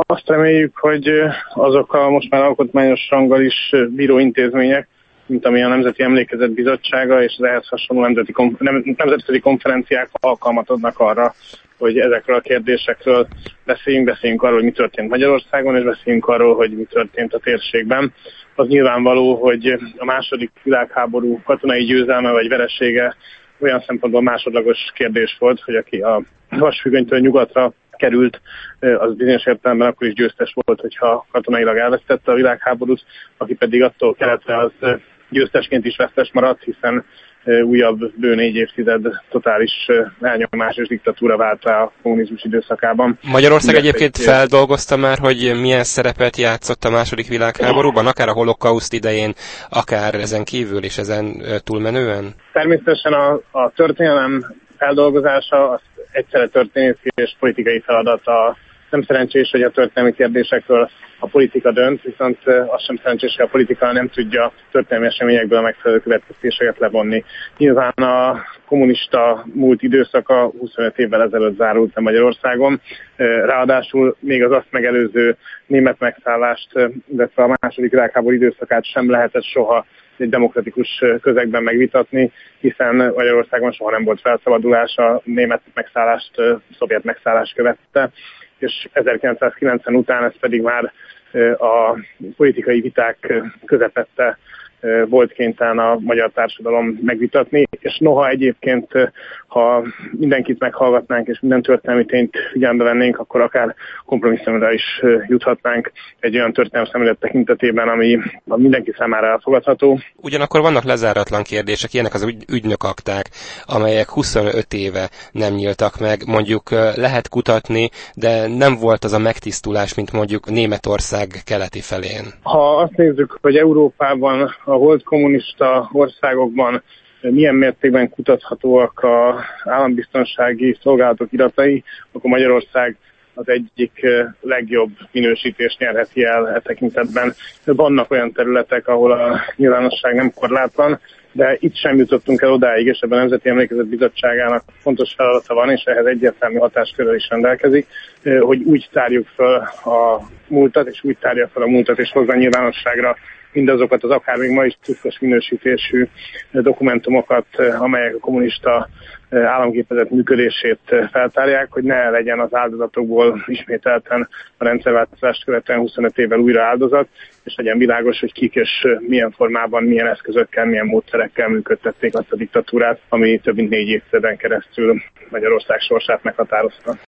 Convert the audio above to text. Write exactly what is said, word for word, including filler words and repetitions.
Azt reméljük, hogy azok a most már alkotmányos ranggal is bíró intézmények, mint ami a Nemzeti Emlékezet Bizottsága és az ehhez hasonló nemzeti konf- nem, nemzetközi konferenciák alkalmat adnak arra, hogy ezekről a kérdésekről beszéljünk, beszéljünk arról, hogy mi történt Magyarországon, és beszéljünk arról, hogy mi történt a térségben. Az nyilvánvaló, hogy a második világháború katonai győzelme vagy veresége olyan szempontból másodlagos kérdés volt, hogy aki a Vasfüggönytől nyugatra került, az bizonyos értelemben akkor is győztes volt, hogyha katonailag elvesztette a világháborút, aki pedig attól keletre az győztesként is vesztes maradt, hiszen újabb bő négy évtized totális elnyomás és diktatúra vált rá a kommunizmus időszakában. Magyarország egyébként feldolgozta már, hogy milyen szerepet játszott a második világháborúban, akár a holokauszt idején, akár ezen kívül és ezen túlmenően? Természetesen a, a történelem feldolgozása az egyszerre történészi és politikai feladat. A nem szerencsés, hogy a történelmi kérdésekről a politika dönt, viszont az sem szerencsés, hogy a politika nem tudja történelmi eseményekből a megfelelő következtetéseket levonni. Nyilván a kommunista múlt időszaka huszonöt évvel ezelőtt zárult le Magyarországon, ráadásul még az azt megelőző német megszállást, illetve a második világháború időszakát sem lehetett soha egy demokratikus közegben megvitatni, hiszen Magyarországon soha nem volt felszabadulás, a német megszállást, a szovjet megszállást követte, és ezerkilencszázkilencven után ez pedig már a politikai viták közepette volt kénytelen a magyar társadalom megvitatni, és noha egyébként, ha mindenkit meghallgatnánk, és minden történelmi tényt figyelembe vennénk, akkor akár kompromisszumra is juthatnánk egy olyan történelmi szemlélet tekintetében, ami mindenki számára elfogadható. Ugyanakkor vannak lezáratlan kérdések, ilyenek az ügy, ügynökakták, amelyek huszonöt éve nem nyíltak meg, mondjuk lehet kutatni, de nem volt az a megtisztulás, mint mondjuk Németország keleti felén. Ha azt nézzük, hogy Európában, a volt kommunista országokban milyen mértékben kutathatóak az állambiztonsági szolgálatok iratai, akkor Magyarország az egyik legjobb minősítést nyerheti el e tekintetben. Vannak olyan területek, ahol a nyilvánosság nem korlátlan, de itt sem jutottunk el odáig, és ebben a Nemzeti Emlékezet Bizottságának fontos feladata van, és ehhez egyértelmű hatáskörrel is rendelkezik, hogy úgy tárjuk fel a múltat, és úgy tárja fel a múltat, és hozza nyilvánosságra mindazokat az akár még ma is tisztos minősítésű dokumentumokat, amelyek a kommunista államgépezet működését feltárják, hogy ne legyen az áldozatokból ismételten a rendszerváltozást követően huszonöt évvel újra áldozat, és legyen világos, hogy kik és milyen formában, milyen eszközökkel, milyen módszerekkel működtették azt a diktatúrát, ami több mint négy évtizeden keresztül Magyarország sorsát meghatározta.